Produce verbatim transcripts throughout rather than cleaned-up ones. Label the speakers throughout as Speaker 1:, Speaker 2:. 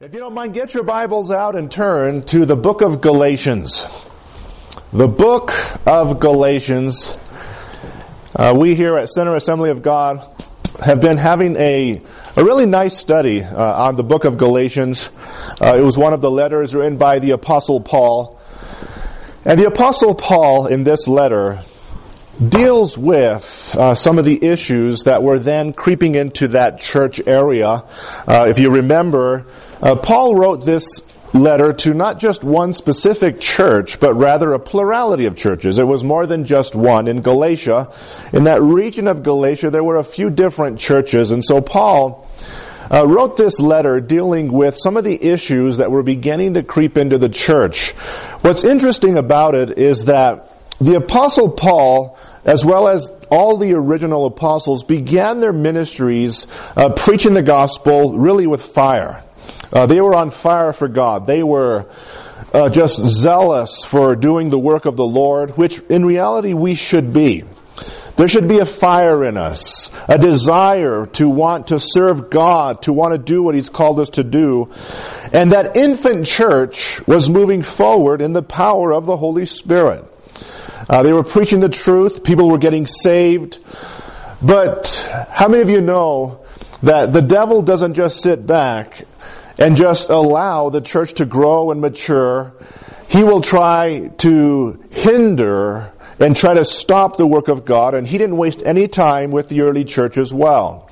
Speaker 1: If you don't mind, get your Bibles out and turn to the book of Galatians. The book of Galatians. Uh, we here at Center Assembly of God have been having a, a really nice study uh, on the book of Galatians. Uh, it was one of the letters written by the Apostle Paul. And the Apostle Paul in this letter deals with uh, some of the issues that were then creeping into that church area. Uh, if you remember, uh, Paul wrote this letter to not just one specific church, but rather a plurality of churches. It was more than just one. In Galatia, in that region of Galatia, there were a few different churches. And so Paul uh, wrote this letter dealing with some of the issues that were beginning to creep into the church. What's interesting about it is that the Apostle Paul, as well as all the original apostles, began their ministries uh, preaching the gospel really with fire. Uh, they were on fire for God. They were uh, just zealous for doing the work of the Lord, which in reality we should be. There should be a fire in us, a desire to want to serve God, to want to do what He's called us to do. And that infant church was moving forward in the power of the Holy Spirit. Uh, they were preaching the truth. People were getting saved. But how many of you know that the devil doesn't just sit back and just allow the church to grow and mature? He will try to hinder and try to stop the work of God, and he didn't waste any time with the early church as well.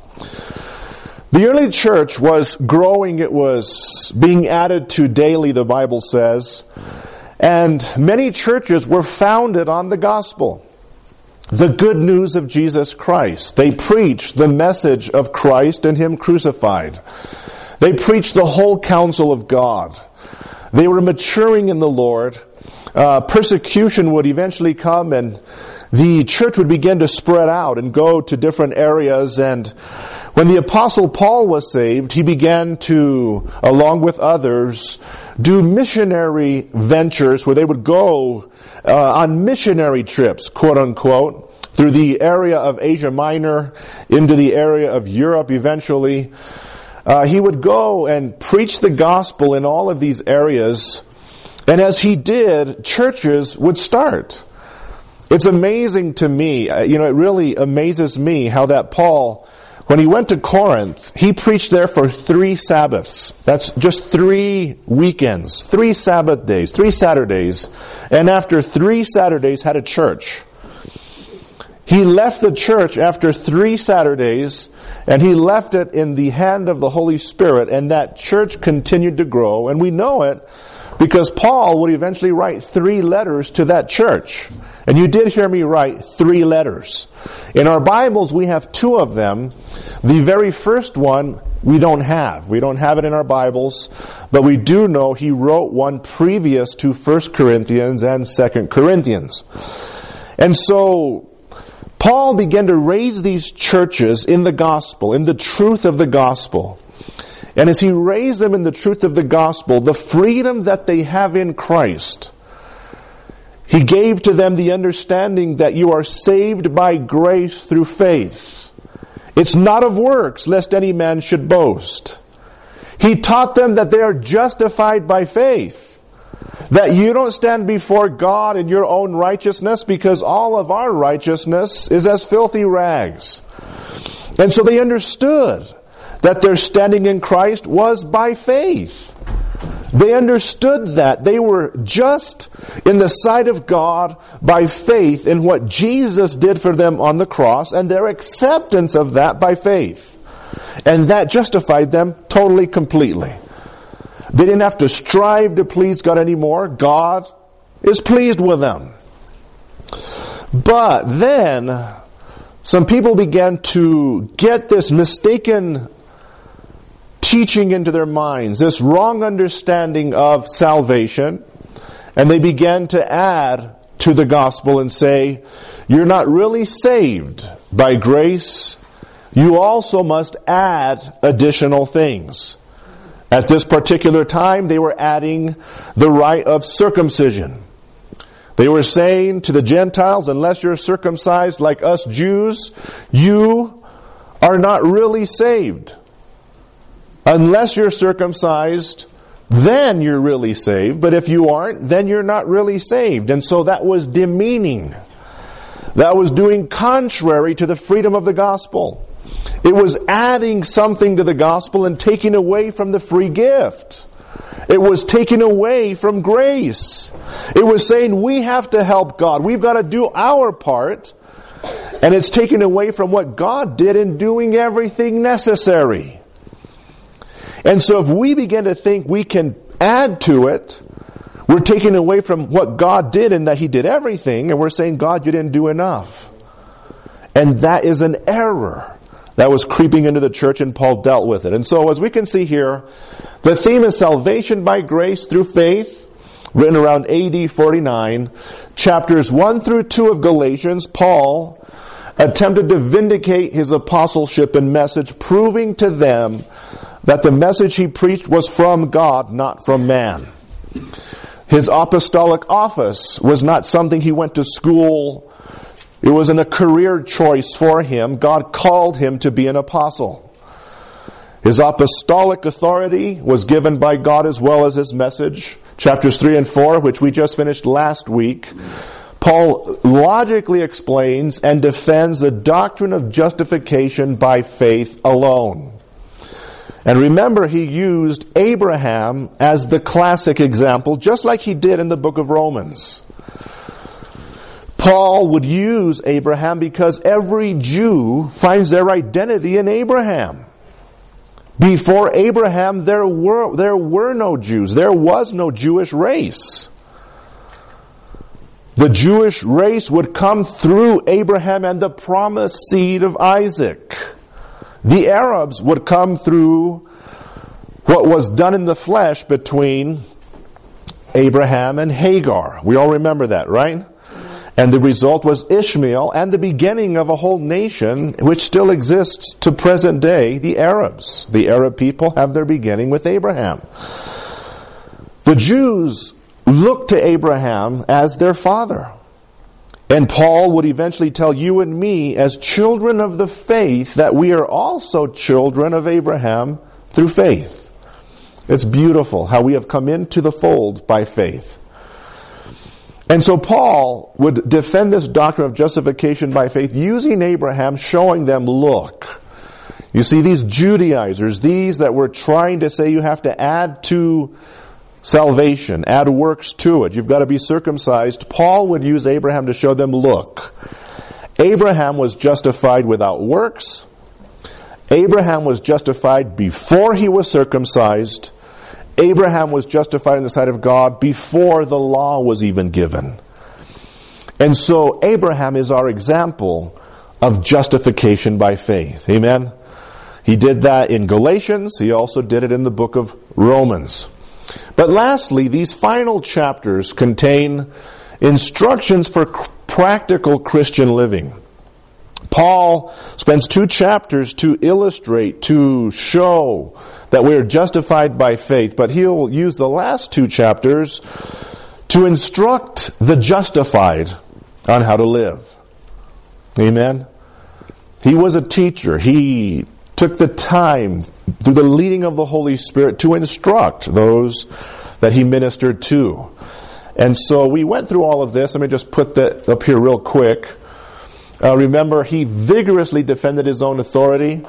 Speaker 1: The early church was growing. It was being added to daily, the Bible says. And many churches were founded on the gospel, the good news of Jesus Christ. They preached the message of Christ and Him crucified. They preached the whole counsel of God. They were maturing in the Lord. Uh, persecution would eventually come, and the church would begin to spread out and go to different areas. And when the Apostle Paul was saved, he began to, along with others, do missionary ventures where they would go uh, on missionary trips, quote unquote, through the area of Asia Minor, into the area of Europe eventually. Uh, he would go and preach the gospel in all of these areas. And as he did, churches would start. It's amazing to me, you know, it really amazes me how that Paul, when he went to Corinth, he preached there for three Sabbaths. That's just three weekends, three Sabbath days, three Saturdays. And after three Saturdays had a church. He left the church after three Saturdays, and he left it in the hand of the Holy Spirit, and that church continued to grow. And we know it because Paul would eventually write three letters to that church. And you did hear me write three letters. In our Bibles, we have two of them. The very first one we don't have. We don't have it in our Bibles, but we do know he wrote one previous to First Corinthians and Second Corinthians. And so Paul began to raise these churches in the gospel, in the truth of the gospel. And as he raised them in the truth of the gospel, the freedom that they have in Christ, he gave to them the understanding that you are saved by grace through faith. It's not of works, lest any man should boast. He taught them that they are justified by faith. That you don't stand before God in your own righteousness, because all of our righteousness is as filthy rags. And so they understood that their standing in Christ was by faith. They understood that they were just in the sight of God by faith in what Jesus did for them on the cross, and their acceptance of that by faith. And that justified them totally, completely. They didn't have to strive to please God anymore. God is pleased with them. But then some people began to get this mistaken teaching into their minds, this wrong understanding of salvation, and they began to add to the gospel and say, you're not really saved by grace. You also must add additional things. At this particular time, they were adding the rite of circumcision. They were saying to the Gentiles, unless you're circumcised like us Jews, you are not really saved. unless you're circumcised, then you're really saved. But if you aren't, then you're not really saved. And so that was demeaning. That was doing contrary to the freedom of the gospel. It was adding something to the gospel and taking away from the free gift. It was taking away from grace. It was saying we have to help God. We've got to do our part. And it's taking away from what God did in doing everything necessary. And so if we begin to think we can add to it, we're taking away from what God did in that He did everything, and we're saying, God, you didn't do enough. And that is an error that was creeping into the church, and Paul dealt with it. And so as we can see here, the theme is salvation by grace through faith, written around A D forty-nine. Chapters one through two of Galatians, Paul attempted to vindicate his apostleship and message, proving to them that the message he preached was from God, not from man. His apostolic office was not something he went to school. It wasn't a career choice for him. God called him to be an apostle. His apostolic authority was given by God as well as his message. Chapters three and four, which we just finished last week, Paul logically explains and defends the doctrine of justification by faith alone. And remember, he used Abraham as the classic example, just like he did in the book of Romans. Paul would use Abraham because every Jew finds their identity in Abraham. Before Abraham, there were, there were no Jews. There was no Jewish race. The Jewish race would come through Abraham and the promised seed of Isaac. The Arabs would come through what was done in the flesh between Abraham and Hagar. We all remember that, right? And the result was Ishmael and the beginning of a whole nation which still exists to present day, the Arabs. The Arab people have their beginning with Abraham. The Jews looked to Abraham as their father. And Paul would eventually tell you and me, as children of the faith, that we are also children of Abraham through faith. It's beautiful how we have come into the fold by faith. And so Paul would defend this doctrine of justification by faith using Abraham, showing them, look, you see these Judaizers, these that were trying to say you have to add to salvation, add works to it. You've got to be circumcised. Paul would use Abraham to show them, look, Abraham was justified without works. Abraham was justified before he was circumcised. Abraham was justified in the sight of God before the law was even given. And so Abraham is our example of justification by faith. Amen? He did that in Galatians. He also did it in the book of Romans. But lastly, these final chapters contain instructions for practical Christian living. Paul spends two chapters to illustrate, to show that we are justified by faith, but he'll use the last two chapters to instruct the justified on how to live. Amen? He was a teacher. He took the time through the leading of the Holy Spirit to instruct those that he ministered to. And so we went through all of this. Let me just put that up here real quick. Uh, remember, he vigorously defended his own authority.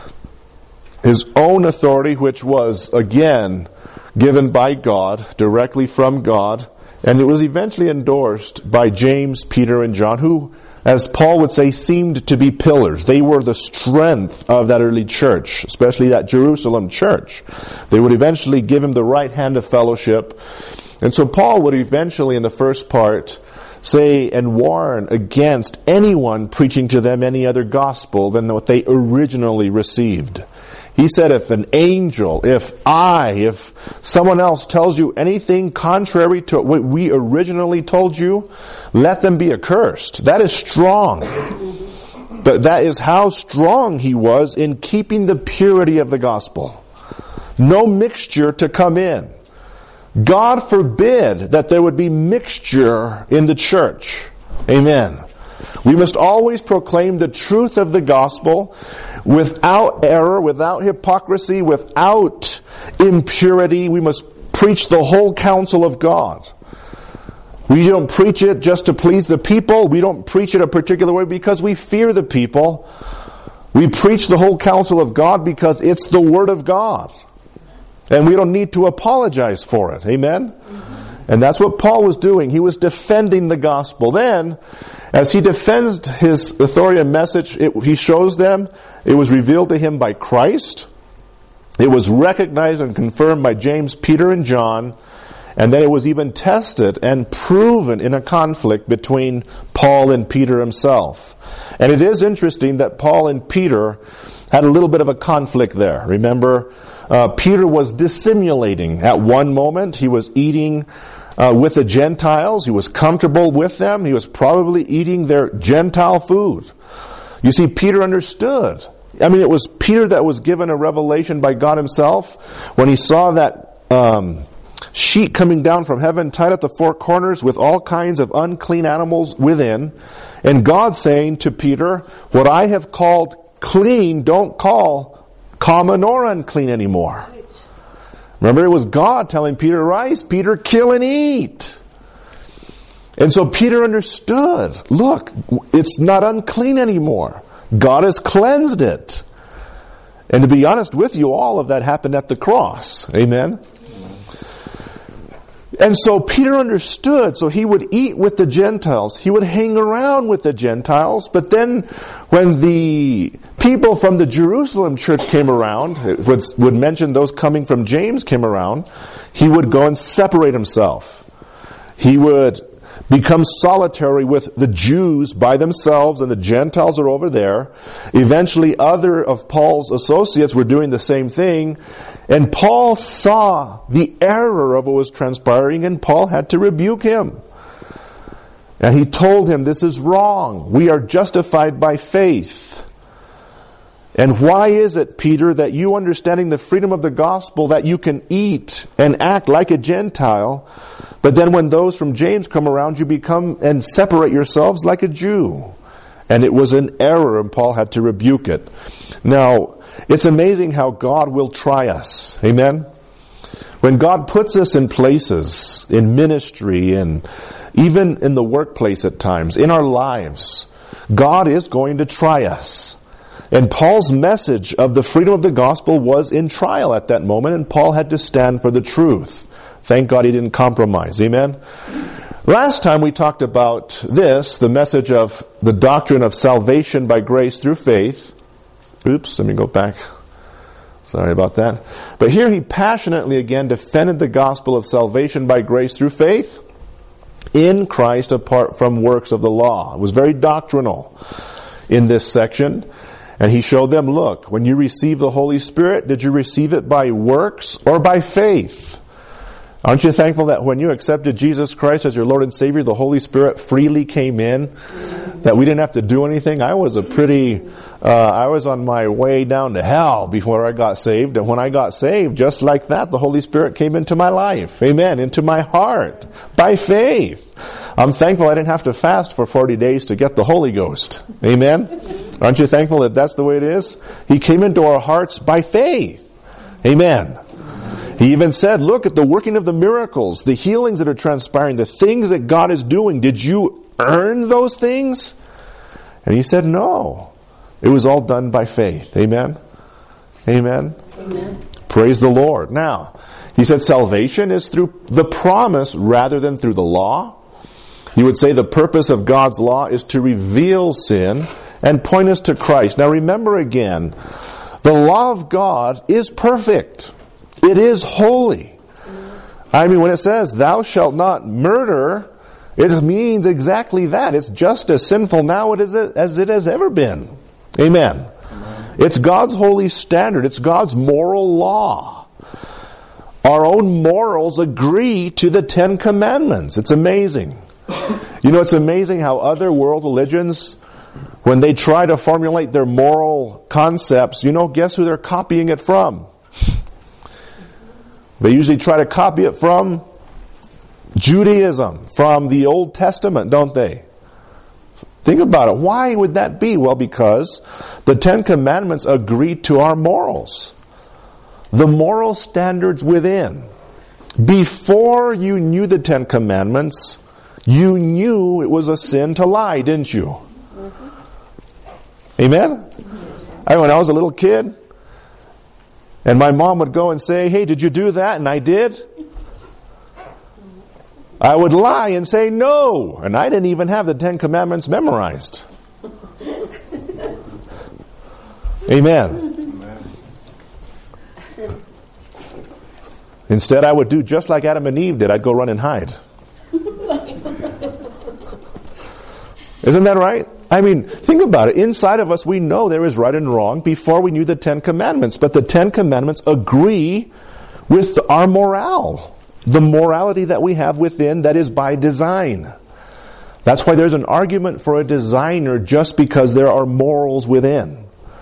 Speaker 1: His own authority, which was, again, given by God, directly from God. And it was eventually endorsed by James, Peter, and John, who, as Paul would say, seemed to be pillars. They were the strength of that early church, especially that Jerusalem church. They would eventually give him the right hand of fellowship. And so Paul would eventually, in the first part, say and warn against anyone preaching to them any other gospel than what they originally received. He said, if an angel, if I, if someone else tells you anything contrary to what we originally told you, let them be accursed. That is strong. But that is how strong he was in keeping the purity of the gospel. No mixture to come in. God forbid that there would be mixture in the church. Amen. We must always proclaim the truth of the gospel. without error, without hypocrisy, without impurity. We must preach the whole counsel of God. We don't preach it just to please the people. We don't preach it a particular way because we fear the people. We preach the whole counsel of God because it's the Word of God. And we don't need to apologize for it. Amen? Mm-hmm. And that's what Paul was doing. He was defending the gospel. Then, as he defends his authority and message, it, he shows them it was revealed to him by Christ. It was recognized and confirmed by James, Peter, and John. And then it was even tested and proven in a conflict between Paul and Peter himself. And it is interesting that Paul and Peter had a little bit of a conflict there. Remember, uh, Peter was dissimulating at one moment. He was eating uh, with the Gentiles. He was comfortable with them. He was probably eating their Gentile food. You see, Peter understood. I mean, it was Peter that was given a revelation by God himself when he saw that um sheet coming down from heaven, tied at the four corners with all kinds of unclean animals within. And God saying to Peter, what I have called clean, don't call common or unclean anymore. Remember, it was God telling Peter, rise, Peter, kill and eat. And so Peter understood, look, it's not unclean anymore. God has cleansed it. And to be honest with you, all of that happened at the cross. Amen? And so Peter understood, so he would eat with the Gentiles. He would hang around with the Gentiles. But then when the people from the Jerusalem church came around, would, would mention those coming from James came around, he would go and separate himself. He would become solitary with the Jews by themselves, and the Gentiles are over there. Eventually other of Paul's associates were doing the same thing. And Paul saw the error of what was transpiring, and Paul had to rebuke him. And he told him, this is wrong. We are justified by faith. And why is it, Peter, that you understanding the freedom of the gospel, that you can eat and act like a Gentile, but then when those from James come around, you become and separate yourselves like a Jew? And it was an error, and Paul had to rebuke it. Now, it's amazing how God will try us. Amen? When God puts us in places, in ministry, and even in the workplace at times, in our lives, God is going to try us. And Paul's message of the freedom of the gospel was in trial at that moment, and Paul had to stand for the truth. Thank God he didn't compromise. Amen? Last time we talked about this, the message of the doctrine of salvation by grace through faith. Oops, let me go back. Sorry about that. But here he passionately again defended the gospel of salvation by grace through faith in Christ apart from works of the law. It was very doctrinal in this section. And he showed them, look, when you receive the Holy Spirit, did you receive it by works or by faith? Aren't you thankful that when you accepted Jesus Christ as your Lord and Savior, the Holy Spirit freely came in? That we didn't have to do anything? I was a pretty, uh, I was on my way down to hell before I got saved. And when I got saved, just like that, the Holy Spirit came into my life. Amen. Into my heart. By faith. I'm thankful I didn't have to fast for forty days to get the Holy Ghost. Amen. Aren't you thankful that that's the way it is? He came into our hearts by faith. Amen. He even said, look at the working of the miracles, the healings that are transpiring, the things that God is doing. Did you earn those things? And he said, no. It was all done by faith. Amen? Amen? Amen. Praise the Lord. Now, he said salvation is through the promise rather than through the law. He would say the purpose of God's law is to reveal sin and point us to Christ. Now remember again, the law of God is perfect. It is holy. I mean, when it says, thou shalt not murder, it means exactly that. It's just as sinful now as it has ever been. Amen. Amen. It's God's holy standard. It's God's moral law. Our own morals agree to the Ten Commandments. It's amazing. You know, it's amazing how other world religions, when they try to formulate their moral concepts, you know, guess who they're copying it from? They usually try to copy it from Judaism, from the Old Testament, don't they? Think about it. Why would that be? Well, because the Ten Commandments agree to our morals. The moral standards within. Before you knew the Ten Commandments, you knew it was a sin to lie, didn't you? Mm-hmm. Amen? I, when I was a little kid, and my mom would go and say, hey, did you do that? And I did. I would lie and say no. And I didn't even have the Ten Commandments memorized. Amen. Instead, I would do just like Adam and Eve did. I'd go run and hide. Isn't that right? I mean, think about it. Inside of us, we know there is right and wrong before we knew the Ten Commandments. But the Ten Commandments agree with our morale. The morality that we have within that is by design. That's why there's an argument for a designer just because there are morals within.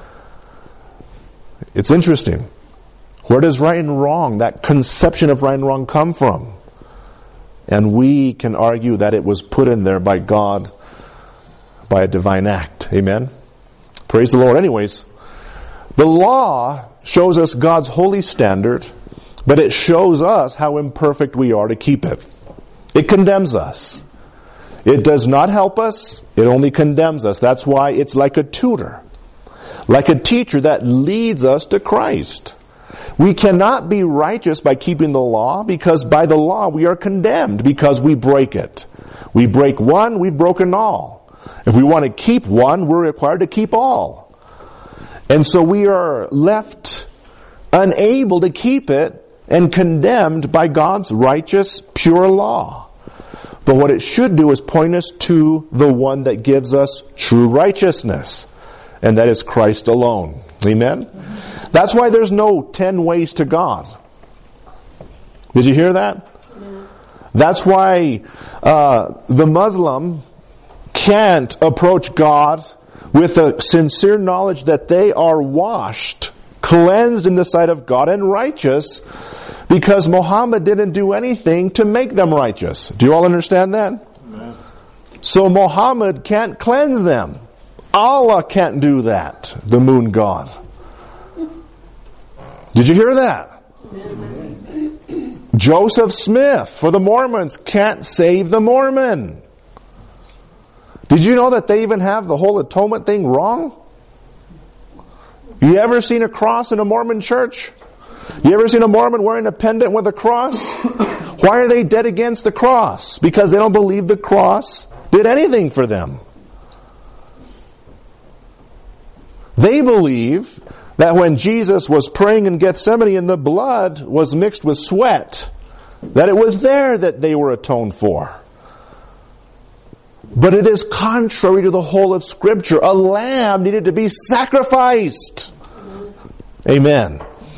Speaker 1: It's interesting. Where does right and wrong, that conception of right and wrong, come from? And we can argue that it was put in there by God by a divine act. Amen? Praise the Lord. Anyways, the law shows us God's holy standard, but it shows us how imperfect we are to keep it. It condemns us. It does not help us. It only condemns us. That's why it's like a tutor, like a teacher that leads us to Christ. We cannot be righteous by keeping the law, because by the law we are condemned because we break it. We break one, we've broken all. If we want to keep one, we're required to keep all. And so we are left unable to keep it and condemned by God's righteous, pure law. But what it should do is point us to the one that gives us true righteousness, and that is Christ alone. Amen? That's why there's no ten ways to God. Did you hear that? Yeah. That's why uh, the Muslim can't approach God with a sincere knowledge that they are washed, cleansed in the sight of God and righteous, because Muhammad didn't do anything to make them righteous. Do you all understand that? Yes. So Muhammad can't cleanse them. Allah can't do that, the moon god. Did you hear that? Joseph Smith, for the Mormons, can't save the Mormon. Did you know that they even have the whole atonement thing wrong? You ever seen a cross in a Mormon church? You ever seen a Mormon wearing a pendant with a cross? Why are they dead against the cross? Because they don't believe the cross did anything for them. They believe that when Jesus was praying in Gethsemane and the blood was mixed with sweat, that it was there that they were atoned for. But it is contrary to the whole of Scripture. A lamb needed to be sacrificed. Amen.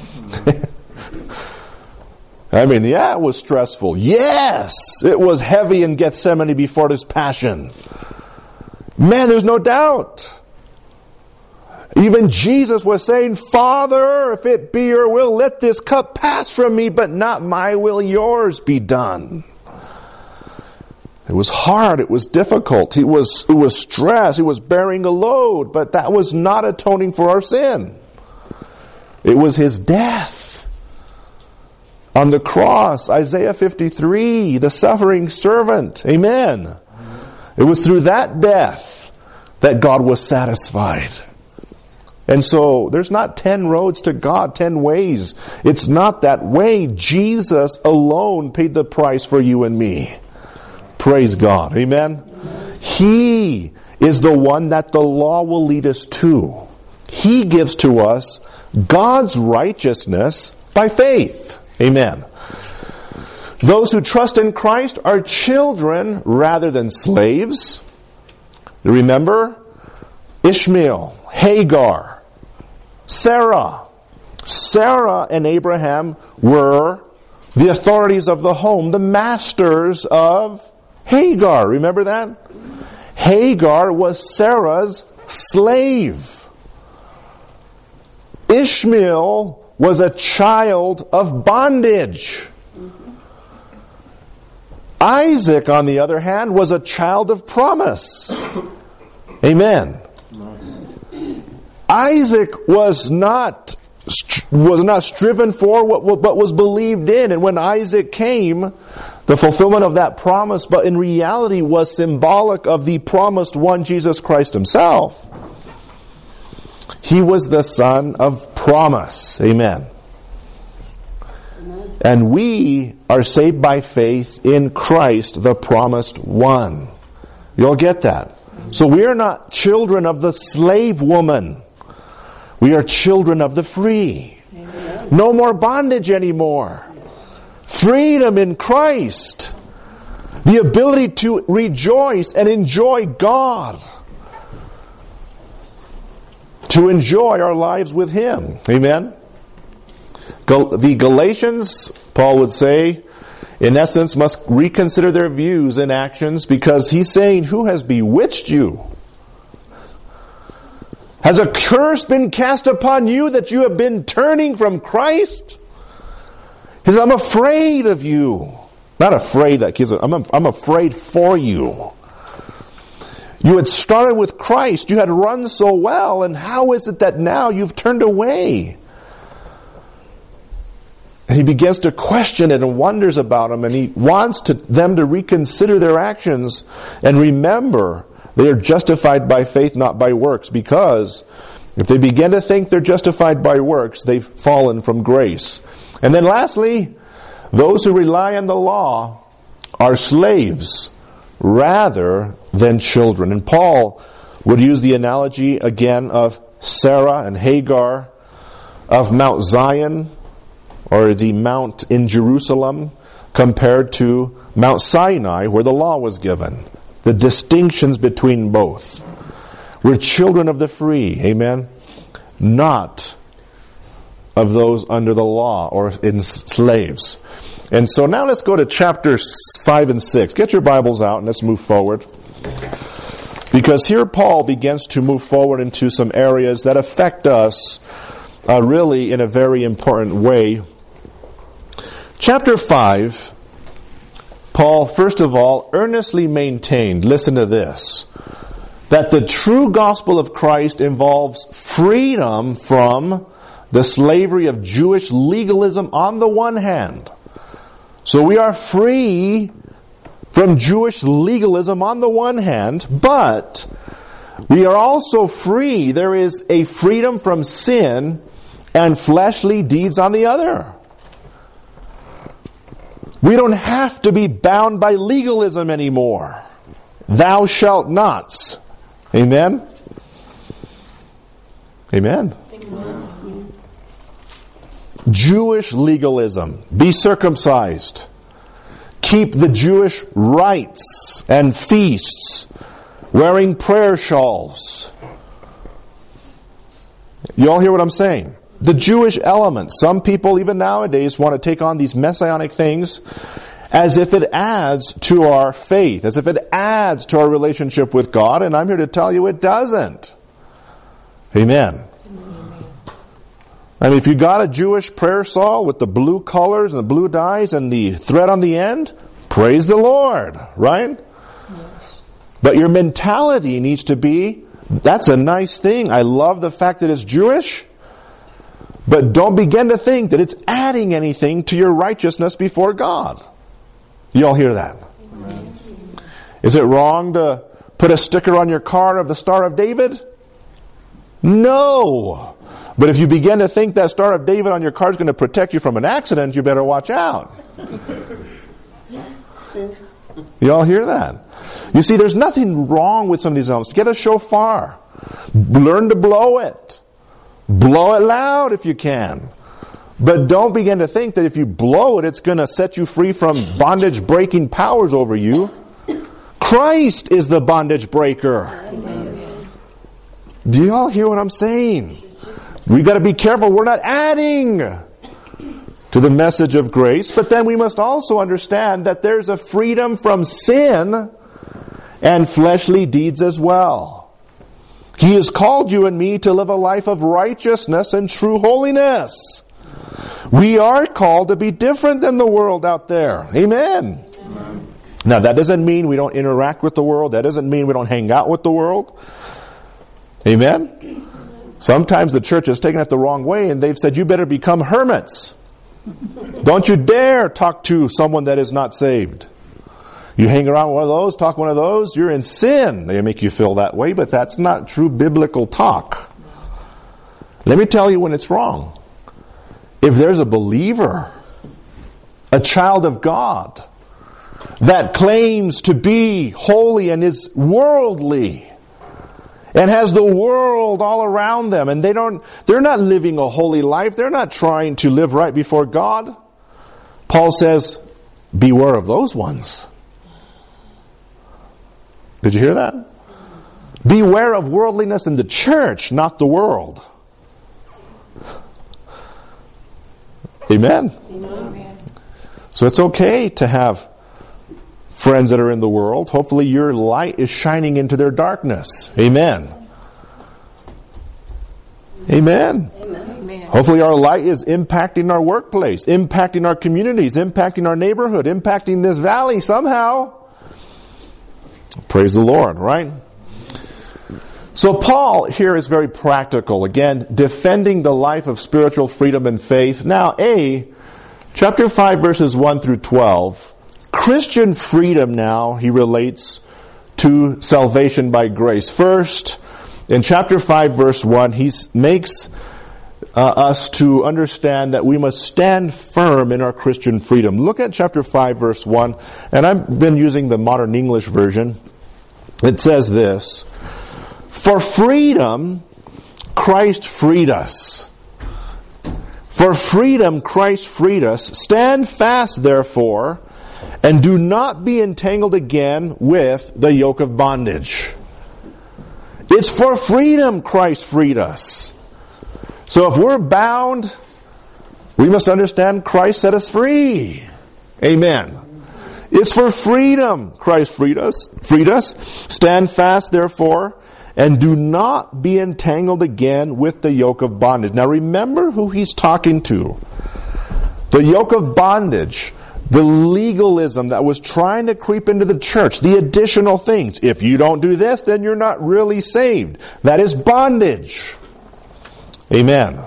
Speaker 1: I mean, yeah, it was stressful. Yes, it was heavy in Gethsemane before His passion. Man, there's no doubt. Even Jesus was saying, Father, if it be your will, let this cup pass from me, but not my will, yours be done. It was hard. It was difficult. It was, it was stress. It was bearing a load, but that was not atoning for our sin. It was His death on the cross. Isaiah fifty-three, the suffering servant. Amen. It was through that death that God was satisfied. And so there's not ten roads to God, ten ways. It's not that way. Jesus alone paid the price for you and me. Praise God. Amen. He is the one that the law will lead us to. He gives to us God's righteousness by faith. Amen. Those who trust in Christ are children rather than slaves. Remember, Ishmael, Hagar, Sarah. Sarah and Abraham were the authorities of the home, the masters of Hagar. Remember that? Hagar was Sarah's slave. Ishmael was a child of bondage. Isaac, on the other hand, was a child of promise. Amen. Isaac was not was not striven for what, what was believed in. And when Isaac came, the fulfillment of that promise, but in reality was symbolic of the promised one, Jesus Christ himself. He was the son of promise. Amen. Amen. And we are saved by faith in Christ, the promised one. You all get that? So we are not children of the slave woman. We are children of the free. Amen. No more bondage anymore. Freedom in Christ. The ability to rejoice and enjoy God. To enjoy our lives with Him. Amen? The Galatians, Paul would say, in essence, must reconsider their views and actions, because he's saying, who has bewitched you? Has a curse been cast upon you that you have been turning from Christ? He says, I'm afraid of you. Not afraid, like he's, I'm, I'm afraid for you. You had started with Christ. You had run so well. And how is it that now you've turned away? And he begins to question it and wonders about them. And he wants to, them to reconsider their actions and remember they are justified by faith, not by works. Because if they begin to think they're justified by works, they've fallen from grace. And then lastly, those who rely on the law are slaves rather than children. And Paul would use the analogy again of Sarah and Hagar, of Mount Zion, or the mount in Jerusalem, compared to Mount Sinai, where the law was given. The distinctions between both. We're children of the free, amen? Not of those under the law or in slaves. And so now let's go to chapters five and six. Get your Bibles out and let's move forward. Because here Paul begins to move forward into some areas that affect us uh, really in a very important way. Chapter five, Paul, first of all, earnestly maintained, listen to this, that the true gospel of Christ involves freedom from the slavery of Jewish legalism on the one hand. So we are free from Jewish legalism on the one hand, but we are also free. There is a freedom from sin and fleshly deeds on the other. We don't have to be bound by legalism anymore. Thou shalt nots. Amen? Amen. Amen. Jewish legalism. Be circumcised. Keep the Jewish rites and feasts. Wearing prayer shawls. You all hear what I'm saying? The Jewish element. Some people, even nowadays, want to take on these messianic things as if it adds to our faith, as if it adds to our relationship with God, and I'm here to tell you it doesn't. Amen. I mean, if you got a Jewish prayer shawl with the blue colors and the blue dyes and the thread on the end, praise the Lord, right? Yes. But your mentality needs to be, that's a nice thing. I love the fact that it's Jewish. But don't begin to think that it's adding anything to your righteousness before God. You all hear that? Amen. Is it wrong to put a sticker on your car of the Star of David? No. But if you begin to think that Star of David on your car is going to protect you from an accident, you better watch out. You all hear that? You see, there's nothing wrong with some of these elements. Get a shofar. Learn to blow it. Blow it loud if you can. But don't begin to think that if you blow it, it's going to set you free from bondage-breaking powers over you. Christ is the bondage breaker. Amen. Do you all hear what I'm saying? We've got to be careful. We're not adding to the message of grace. But then we must also understand that there's a freedom from sin and fleshly deeds as well. He has called you and me to live a life of righteousness and true holiness. We are called to be different than the world out there. Amen. Amen. Now, that doesn't mean we don't interact with the world. That doesn't mean we don't hang out with the world. Amen? Sometimes the church has taken it the wrong way and they've said, you better become hermits. Don't you dare talk to someone that is not saved. You hang around one of those, talk one of those, you're in sin. They make you feel that way, but that's not true biblical talk. Let me tell you when it's wrong. If there's a believer, a child of God, that claims to be holy and is worldly, and has the world all around them, and they don't, they're not living a holy life, they're not trying to live right before God, Paul says, beware of those ones. Did you hear that? Beware of worldliness in the church, not the world. Amen? Amen. So it's okay to have friends that are in the world. Hopefully your light is shining into their darkness. Amen. Amen. Amen. Hopefully our light is impacting our workplace, impacting our communities, impacting our neighborhood, impacting this valley somehow. Praise the Lord, right? So Paul here is very practical. Again, defending the life of spiritual freedom and faith. Now, A, chapter five, verses one through twelve. Christian freedom now, he relates to salvation by grace. First, in chapter five, verse one, he makes uh, us to understand that we must stand firm in our Christian freedom. Look at chapter five, verse one, and I've been using the modern English version. It says this, for freedom, Christ freed us. For freedom, Christ freed us. Stand fast, therefore, and do not be entangled again with the yoke of bondage. It's for freedom Christ freed us. So if we're bound, we must understand Christ set us free. Amen. It's for freedom Christ freed us. Freed us. Stand fast, therefore, and do not be entangled again with the yoke of bondage. Now remember who he's talking to. The yoke of bondage. The legalism that was trying to creep into the church. The additional things. If you don't do this, then you're not really saved. That is bondage. Amen.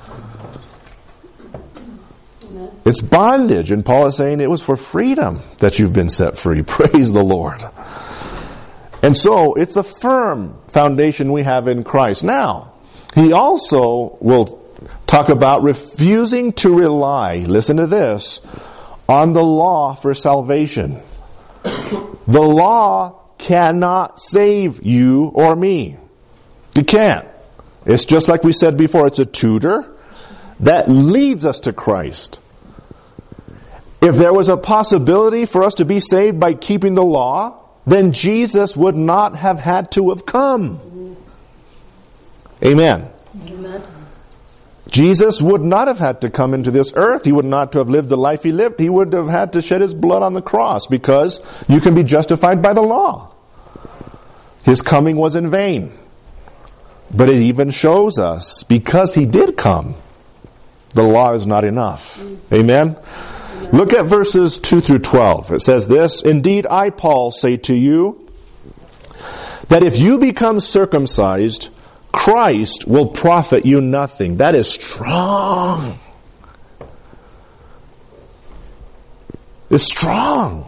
Speaker 1: Amen. It's bondage. And Paul is saying it was for freedom that you've been set free. Praise the Lord. And so, it's a firm foundation we have in Christ. Now, he also will talk about refusing to rely, listen to this, on the law for salvation. The law cannot save you or me. It can't. It's just like we said before, it's a tutor that leads us to Christ. If there was a possibility for us to be saved by keeping the law, then Jesus would not have had to have come. Amen. Amen. Jesus would not have had to come into this earth. He would not have lived the life he lived. He would have had to shed his blood on the cross because you can be justified by the law. His coming was in vain. But it even shows us, because he did come, the law is not enough. Amen? Look at verses two through twelve. It says this, indeed, I, Paul, say to you, that if you become circumcised, Christ will profit you nothing. That is strong. It's strong.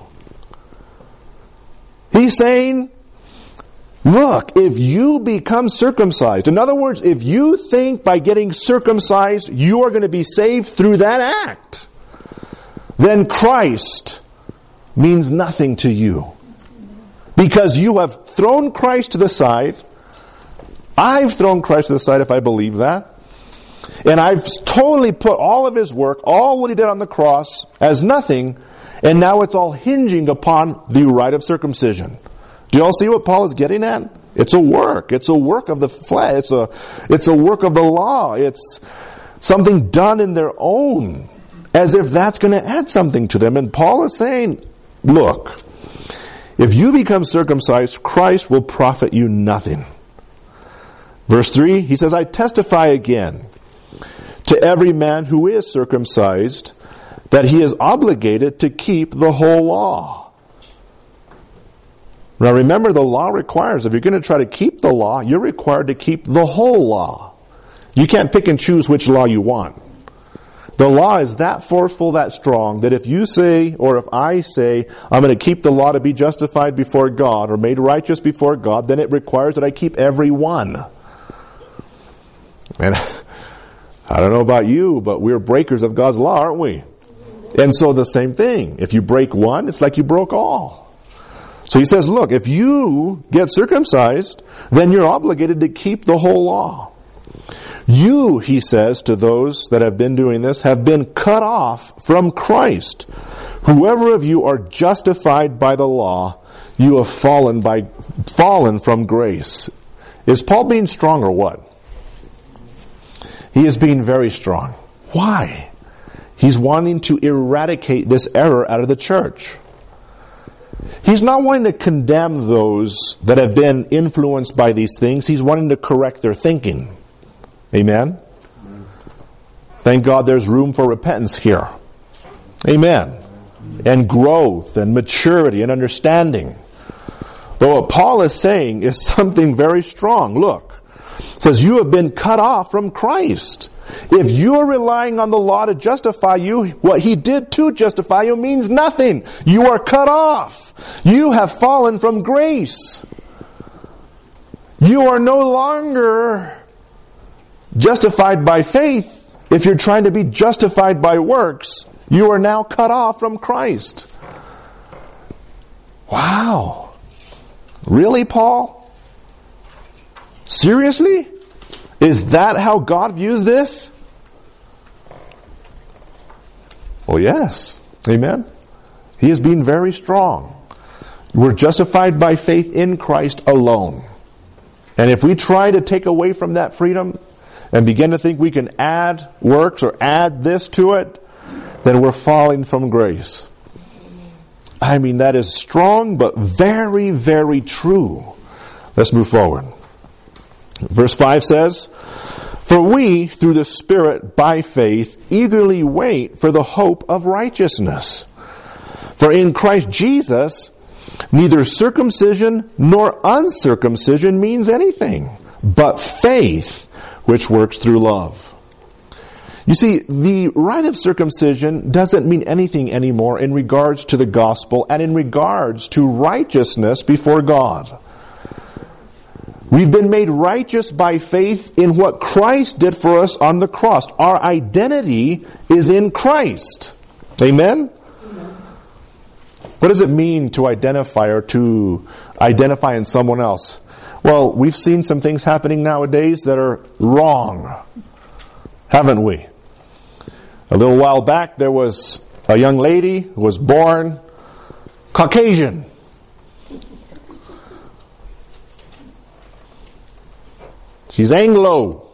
Speaker 1: He's saying, look, if you become circumcised, in other words, if you think by getting circumcised you are going to be saved through that act, then Christ means nothing to you. Because you have thrown Christ to the side. I've thrown Christ to the side if I believe that. And I've totally put all of his work, all what he did on the cross, as nothing. And now it's all hinging upon the rite of circumcision. Do you all see what Paul is getting at? It's a work. It's a work of the flesh. It's a, it's a work of the law. It's something done in their own, as if that's going to add something to them. And Paul is saying, look, if you become circumcised, Christ will profit you nothing. Verse three, he says, I testify again to every man who is circumcised that he is obligated to keep the whole law. Now remember, the law requires, if you're going to try to keep the law, you're required to keep the whole law. You can't pick and choose which law you want. The law is that forceful, that strong, that if you say, or if I say, I'm going to keep the law to be justified before God, or made righteous before God, then it requires that I keep every one. And I don't know about you, but we're breakers of God's law, aren't we? And so the same thing. If you break one, it's like you broke all. So he says, look, if you get circumcised, then you're obligated to keep the whole law. You, he says to those that have been doing this, have been cut off from Christ. Whoever of you are justified by the law, you have fallen by fallen from grace. Is Paul being strong or what? He is being very strong. Why? He's wanting to eradicate this error out of the church. He's not wanting to condemn those that have been influenced by these things. He's wanting to correct their thinking. Amen? Thank God there's room for repentance here. Amen. And growth and maturity and understanding. But what Paul is saying is something very strong. Look, it says you have been cut off from Christ. If you are relying on the law to justify you, what he did to justify you means nothing. You are cut off. You have fallen from grace. You are no longer justified by faith. If you're trying to be justified by works, you are now cut off from Christ. Wow. Really, Paul? Seriously? Is that how God views this? Well, yes. Amen. He is being very strong. We're justified by faith in Christ alone. And if we try to take away from that freedom and begin to think we can add works or add this to it, then we're falling from grace. I mean, that is strong, but very, very true. Let's move forward. Verse five says, "For we, through the Spirit, by faith, eagerly wait for the hope of righteousness. For in Christ Jesus, neither circumcision nor uncircumcision means anything, but faith which works through love." You see, the rite of circumcision doesn't mean anything anymore in regards to the gospel and in regards to righteousness before God. We've been made righteous by faith in what Christ did for us on the cross. Our identity is in Christ. Amen? Amen. What does it mean to identify or to identify in someone else? Well, we've seen some things happening nowadays that are wrong, haven't we? A little while back, there was a young lady who was born Caucasian. She's Anglo.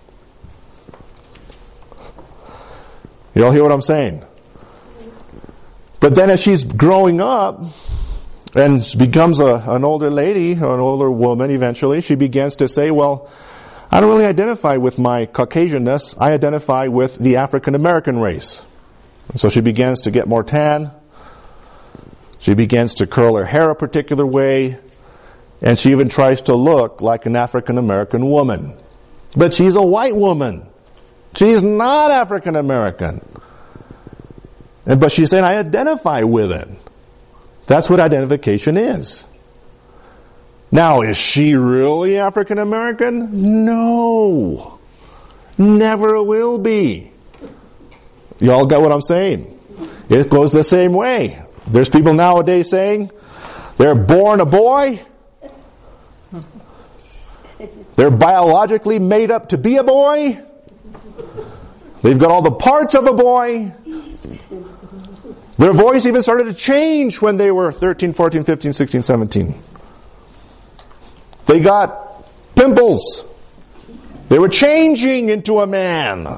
Speaker 1: You all hear what I'm saying? But then as she's growing up and she becomes a, an older lady, an older woman eventually, she begins to say, well, I don't really identify with my Caucasianness. I identify with the African American race. And so she begins to get more tan. She begins to curl her hair a particular way. And she even tries to look like an African American woman. But she's a white woman. She's not African American. And but she's saying, I identify with it. That's what identification is. Now, is she really African American? No. Never will be. Y'all got what I'm saying? It goes the same way. There's people nowadays saying they're born a boy. They're biologically made up to be a boy. They've got all the parts of a boy. Their voice even started to change when they were thirteen, fourteen, fifteen, sixteen, seventeen. They got pimples. They were changing into a man.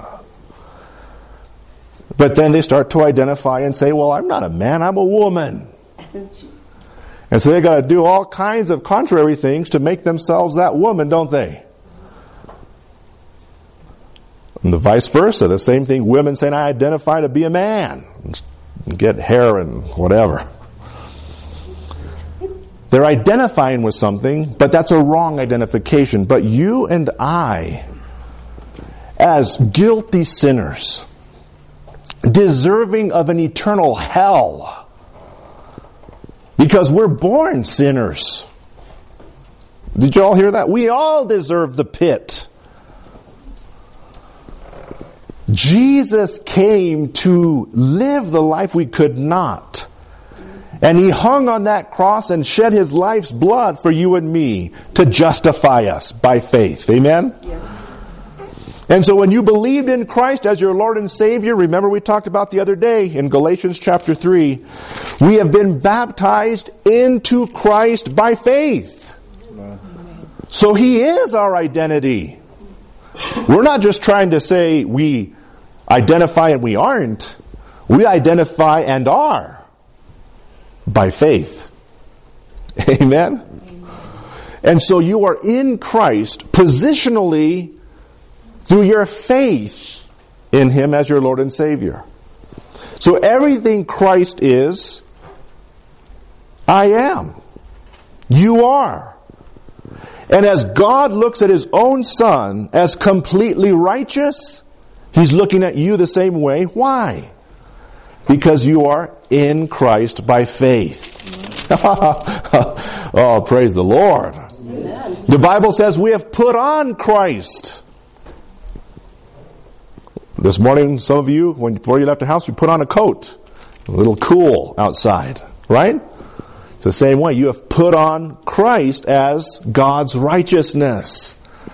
Speaker 1: But then they start to identify and say, well, I'm not a man, I'm a woman. And so they got to do all kinds of contrary things to make themselves that woman, don't they? And the vice versa, the same thing, women saying, I identify to be a man. And get hair and whatever. They're identifying with something, but that's a wrong identification. But you and I, as guilty sinners, deserving of an eternal hell, because we're born sinners. Did you all hear that? We all deserve the pit. Jesus came to live the life we could not. And He hung on that cross and shed His life's blood for you and me to justify us by faith. Amen? Yes. And so when you believed in Christ as your Lord and Savior, remember we talked about the other day in Galatians chapter three, we have been baptized into Christ by faith. Amen. So He is our identity. We're not just trying to say we identify and we aren't. We identify and are by faith. Amen? Amen. And so you are in Christ positionally through your faith in Him as your Lord and Savior. So everything Christ is, I am. You are. And as God looks at His own Son as completely righteous, He's looking at you the same way. Why? Because you are in Christ by faith. Oh, praise the Lord. Amen. The Bible says we have put on Christ. This morning, some of you, when before you left the house, you put on a coat. A little cool outside, right? It's the same way. You have put on Christ as God's righteousness.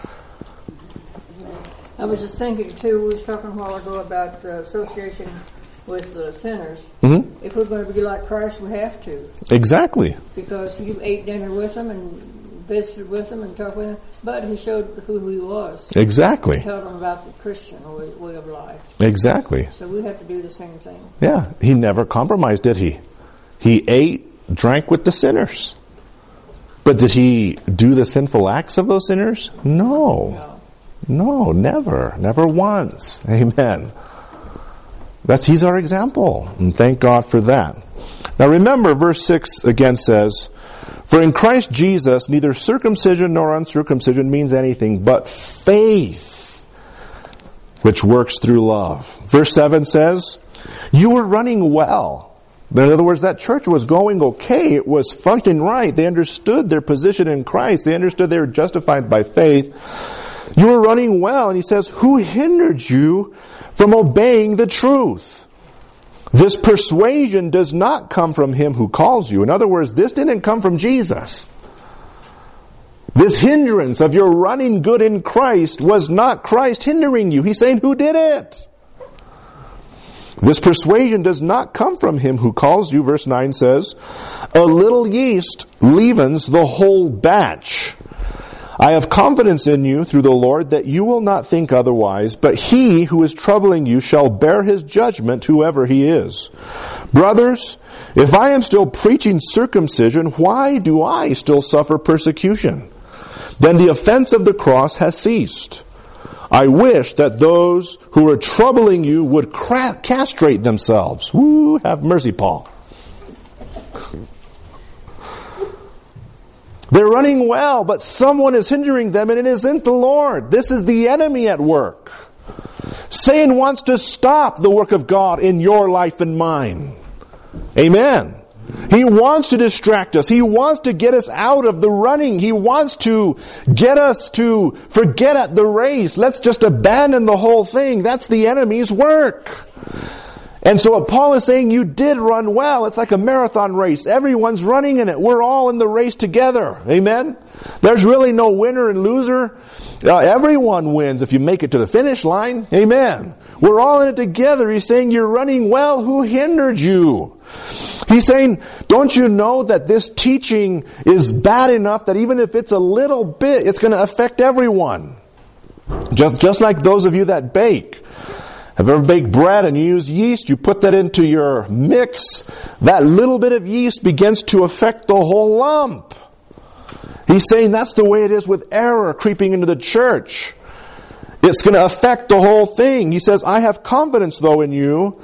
Speaker 2: I was just thinking, too, we was talking a while ago about uh, association with uh, sinners.
Speaker 1: Mm-hmm.
Speaker 2: If we're going to be like Christ, we have to.
Speaker 1: Exactly.
Speaker 2: Because you ate dinner with Him and visited with Him and talked with Him, but He showed who He was.
Speaker 1: Exactly.
Speaker 2: He told them about the Christian way, way of life.
Speaker 1: Exactly.
Speaker 2: So we have to do the same thing.
Speaker 1: Yeah. He never compromised, did He? He ate, drank with the sinners. But did He do the sinful acts of those sinners? No. No. No, never. Never once. Amen. That's, He's our example. And thank God for that. Now remember, verse six again says, for in Christ Jesus, neither circumcision nor uncircumcision means anything, but faith, which works through love. Verse seven says, you were running well. In other words, that church was going okay. It was functioning right. They understood their position in Christ. They understood they were justified by faith. You were running well. And he says, who hindered you from obeying the truth? This persuasion does not come from Him who calls you. In other words, this didn't come from Jesus. This hindrance of your running good in Christ was not Christ hindering you. He's saying, who did it? This persuasion does not come from Him who calls you. Verse nine says, a little yeast leavens the whole batch. I have confidence in you through the Lord that you will not think otherwise, but he who is troubling you shall bear his judgment, whoever he is. Brothers, if I am still preaching circumcision, why do I still suffer persecution? Then the offense of the cross has ceased. I wish that those who are troubling you would cra- castrate themselves. Woo, have mercy, Paul. They're running well, but someone is hindering them, and it isn't the Lord. This is the enemy at work. Satan wants to stop the work of God in your life and mine. Amen. He wants to distract us. He wants to get us out of the running. He wants to get us to forget at the race. Let's just abandon the whole thing. That's the enemy's work. And so what Paul is saying, you did run well. It's like a marathon race. Everyone's running in it. We're all in the race together. Amen? There's really no winner and loser. Uh, everyone wins if you make it to the finish line. Amen. We're all in it together. He's saying you're running well. Who hindered you? He's saying, don't you know that this teaching is bad enough that even if it's a little bit, it's going to affect everyone? Just, just like those of you that bake. Have you ever baked bread and you use yeast? You put that into your mix. That little bit of yeast begins to affect the whole lump. He's saying that's the way it is with error creeping into the church. It's going to affect the whole thing. He says, I have confidence though in you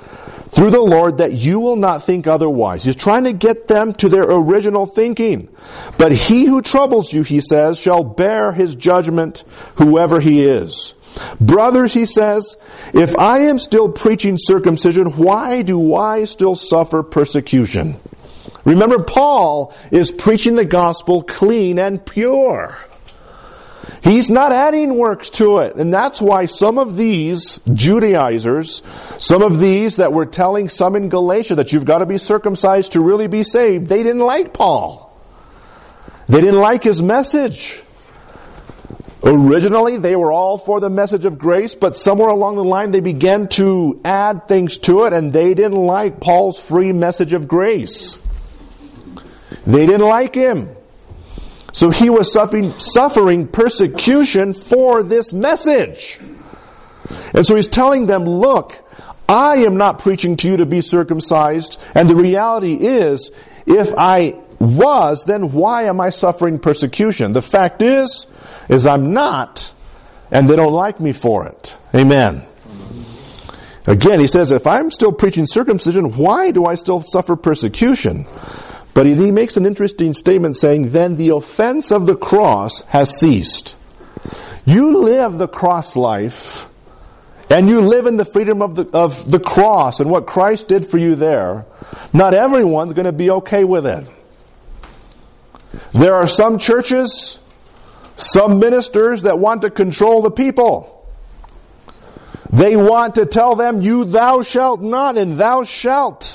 Speaker 1: through the Lord that you will not think otherwise. He's trying to get them to their original thinking. But he who troubles you, he says, shall bear his judgment, whoever he is. Brothers, he says, if I am still preaching circumcision, why do I still suffer persecution? Remember, Paul is preaching the gospel clean and pure. He's not adding works to it. And that's why some of these Judaizers, some of these that were telling some in Galatia that you've got to be circumcised to really be saved, they didn't like Paul. They didn't like his message. Originally, they were all for the message of grace, but somewhere along the line they began to add things to it, and they didn't like Paul's free message of grace. They didn't like him. So he was suffering, suffering persecution for this message. And so he's telling them, look, I am not preaching to you to be circumcised, and the reality is, if I was, then why am I suffering persecution? The fact is, is I'm not, and they don't like me for it. Amen. Again, he says, if I'm still preaching circumcision, why do I still suffer persecution? But he, he makes an interesting statement saying, then the offense of the cross has ceased. You live the cross life, and you live in the freedom of the, of the cross and what Christ did for you there. Not everyone's going to be okay with it. There are some churches, some ministers that want to control the people. They want to tell them, you thou shalt not and thou shalt.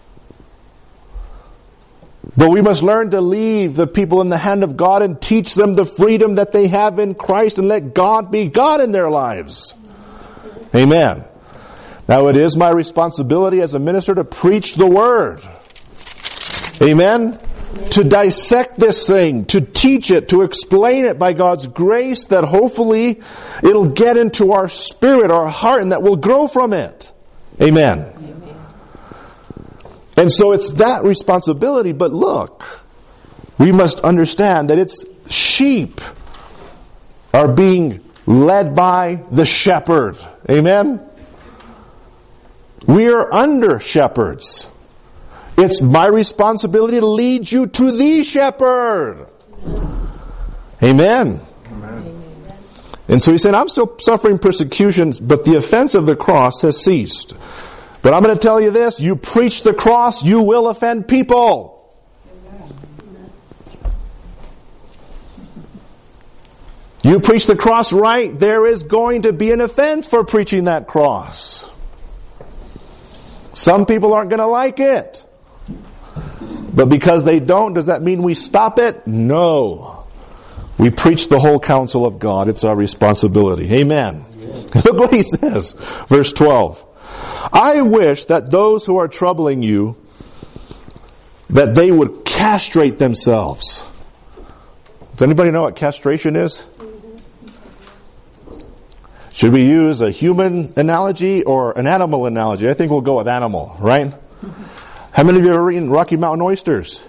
Speaker 1: But we must learn to leave the people in the hand of God and teach them the freedom that they have in Christ and let God be God in their lives. Amen. Now it is my responsibility as a minister to preach the Word. Amen. To dissect this thing, to teach it, to explain it by God's grace, that hopefully it'll get into our spirit, our heart, and that we'll grow from it. Amen. Amen. And so it's that responsibility, but look, we must understand that it's sheep are being led by the shepherd. Amen? We are under shepherds. It's my responsibility to lead you to the shepherd. Amen. Amen. And so he's saying, I'm still suffering persecution, but the offense of the cross has ceased. But I'm going to tell you this, you preach the cross, you will offend people. You preach the cross right, there is going to be an offense for preaching that cross. Some people aren't going to like it. But because they don't, does that mean we stop it? No. We preach the whole counsel of God. It's our responsibility. Amen. Yes. Look what he says. Verse twelve. I wish that those who are troubling you, that they would castrate themselves. Does anybody know what castration is? Should we use a human analogy or an animal analogy? I think we'll go with animal, right? How many of you have ever eaten Rocky Mountain oysters?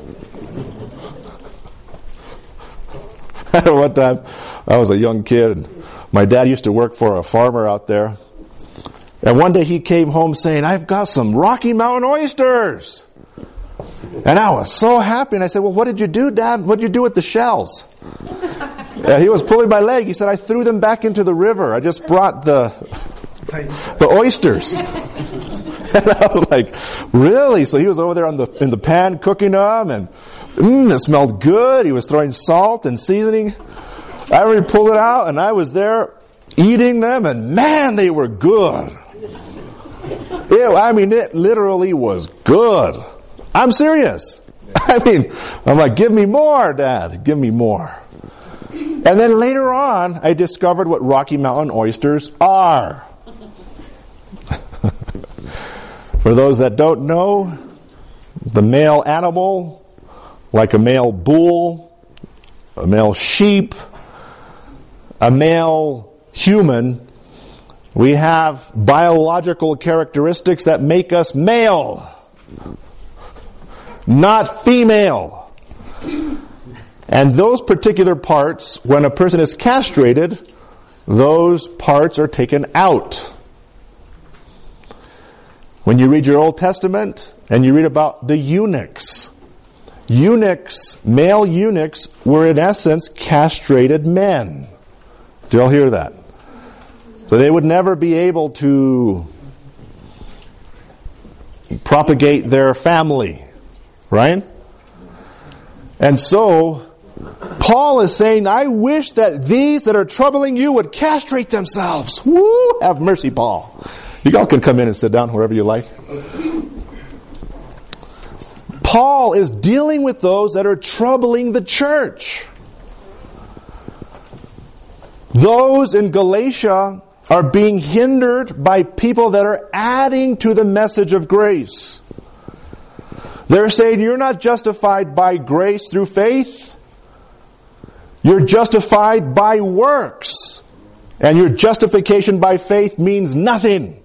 Speaker 1: At one time, I was a young kid, and my dad used to work for a farmer out there. And one day he came home saying, I've got some Rocky Mountain oysters. And I was so happy. And I said, well, what did you do, Dad? What did you do with the shells? And he was pulling my leg. He said, I threw them back into the river. I just brought the the oysters. And I was like, really? So he was over there on the in the pan cooking them, and mm, it smelled good. He was throwing salt and seasoning. I already pulled it out, and I was there eating them, and man, they were good. It, I mean, it literally was good. I'm serious. I mean, I'm like, give me more, Dad. Give me more. And then later on, I discovered what Rocky Mountain oysters are. For those that don't know, the male animal, like a male bull, a male sheep, a male human, we have biological characteristics that make us male, not female. And those particular parts, when a person is castrated, those parts are taken out. When you read your Old Testament and you read about the eunuchs, eunuchs, male eunuchs, were in essence castrated men. Do you all hear that? So they would never be able to propagate their family, right? And so Paul is saying, I wish that these that are troubling you would castrate themselves. Woo! Have mercy, Paul. You all can come in and sit down wherever you like. Paul is dealing with those that are troubling the church. Those in Galatia are being hindered by people that are adding to the message of grace. They're saying you're not justified by grace through faith. You're justified by works. And your justification by faith means nothing.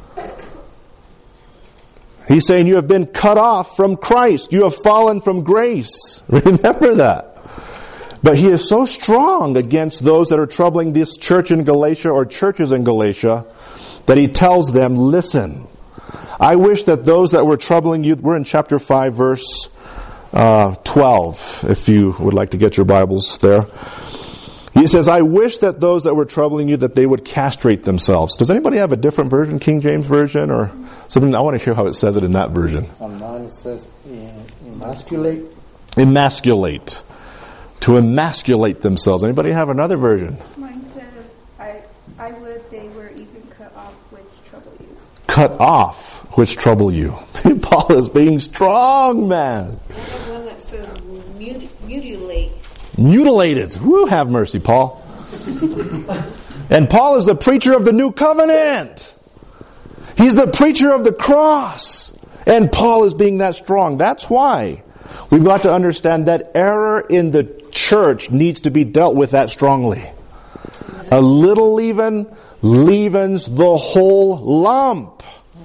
Speaker 1: He's saying you have been cut off from Christ. You have fallen from grace. Remember that. But he is so strong against those that are troubling this church in Galatia or churches in Galatia that he tells them, listen, I wish that those that were troubling you, we're in chapter five, verse uh, twelve, if you would like to get your Bibles there. He says, I wish that those that were troubling you, that they would castrate themselves. Does anybody have a different version, King James Version, or something? I want to hear how it says it in that version.
Speaker 3: On mine it says, emasculate.
Speaker 1: Emasculate. To emasculate themselves. Anybody have another version?
Speaker 4: Mine says, I, I would they were even cut off which trouble you.
Speaker 1: Cut off which trouble you. Paul is being strong, man.
Speaker 5: I have one that says mut- mutilate.
Speaker 1: Mutilated. Woo, have mercy, Paul. And Paul is the preacher of the new covenant. He's the preacher of the cross. And Paul is being that strong. That's why we've got to understand that error in the church needs to be dealt with that strongly. A little leaven leavens the whole lump.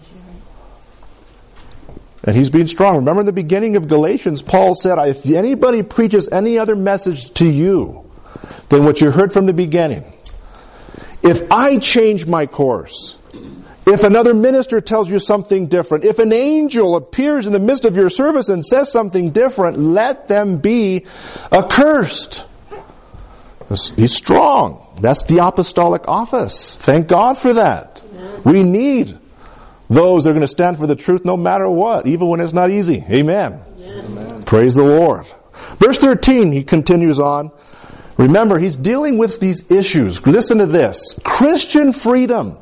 Speaker 1: And he's being strong. Remember in the beginning of Galatians, Paul said, if anybody preaches any other message to you than what you heard from the beginning, if I change my course, if another minister tells you something different, if an angel appears in the midst of your service and says something different, let them be accursed. He's strong. That's the apostolic office. Thank God for that. We need those that are going to stand for the truth no matter what, even when it's not easy. Amen. Amen. Praise the Lord. Verse thirteen, he continues on. Remember, he's dealing with these issues. Listen to this. Christian freedom.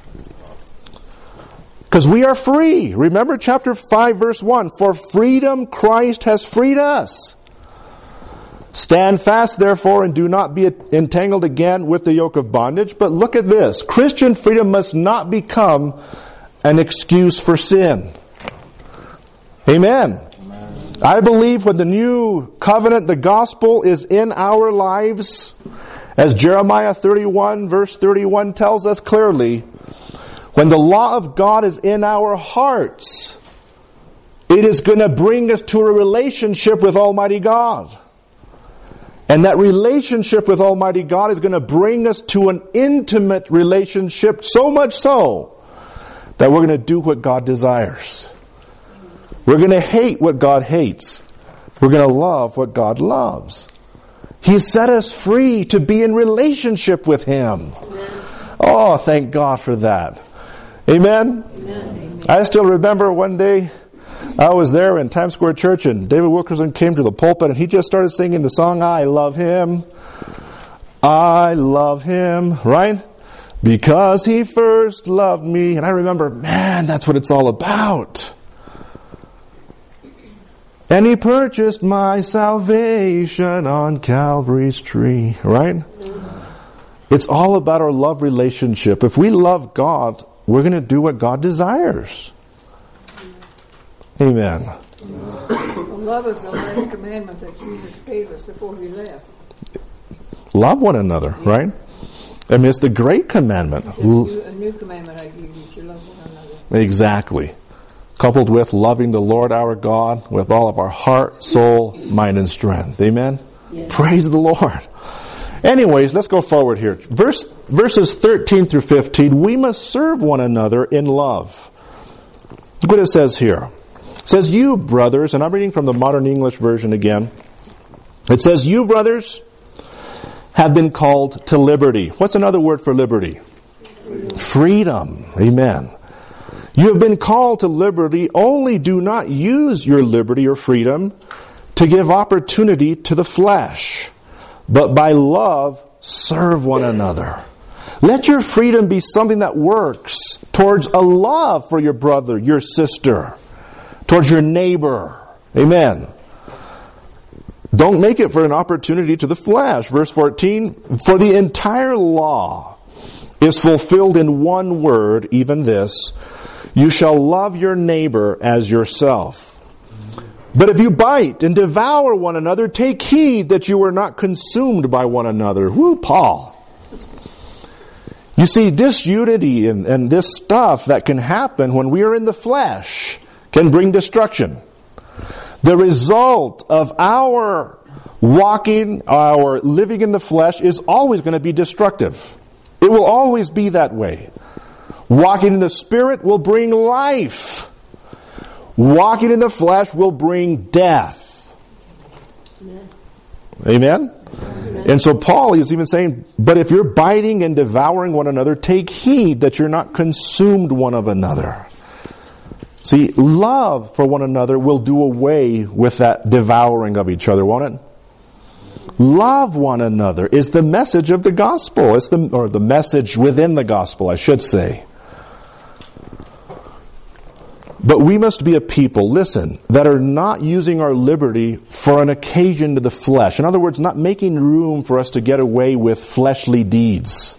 Speaker 1: Because we are free. Remember chapter five, verse one. For freedom Christ has freed us. Stand fast, therefore, and do not be entangled again with the yoke of bondage. But look at this. Christian freedom must not become an excuse for sin. Amen. Amen. I believe when the new covenant, the gospel, is in our lives, as Jeremiah thirty-one, verse thirty-one tells us clearly, when the law of God is in our hearts, it is going to bring us to a relationship with Almighty God. And that relationship with Almighty God is going to bring us to an intimate relationship, so much so that we're going to do what God desires. We're going to hate what God hates. We're going to love what God loves. He set us free to be in relationship with Him. Oh, thank God for that. Amen? Amen. I still remember one day I was there in Times Square Church and David Wilkerson came to the pulpit and he just started singing the song, I love Him. I love Him. Right? Because He first loved me. And I remember, man, that's what it's all about. And He purchased my salvation on Calvary's tree. Right? It's all about our love relationship. If we love God, we're going to do what God desires. Amen.
Speaker 2: Love is the last commandment that Jesus gave us before He left.
Speaker 1: Love one another, right? I mean, it's the great commandment.
Speaker 2: A new, a new commandment I give you, to love one another.
Speaker 1: Exactly. Coupled with loving the Lord our God with all of our heart, soul, mind, and strength. Amen? Yes. Praise the Lord. Anyways, let's go forward here. Verse, verses thirteen through fifteen, we must serve one another in love. Look what it says here. It says, you brothers, and I'm reading from the Modern English Version again. It says, you brothers have been called to liberty. What's another word for liberty? Freedom. Freedom. Amen. You have been called to liberty, only do not use your liberty or freedom to give opportunity to the flesh, but by love serve one another. Let your freedom be something that works towards a love for your brother, your sister, towards your neighbor. Amen. Don't make it for an opportunity to the flesh. Verse fourteen, for the entire law is fulfilled in one word, even this, you shall love your neighbor as yourself. But if you bite and devour one another, take heed that you are not consumed by one another. Woo, Paul. You see, disunity and, and this stuff that can happen when we are in the flesh can bring destruction. The result of our walking, our living in the flesh is always going to be destructive. It will always be that way. Walking in the Spirit will bring life. Walking in the flesh will bring death. Amen? Amen? Amen. And so Paul is even saying, but if you're biting and devouring one another, take heed that you're not consumed one of another. See, love for one another will do away with that devouring of each other, won't it? Love one another is the message of the gospel. It's the, or the message within the gospel, I should say. But we must be a people, listen, that are not using our liberty for an occasion to the flesh. In other words, not making room for us to get away with fleshly deeds.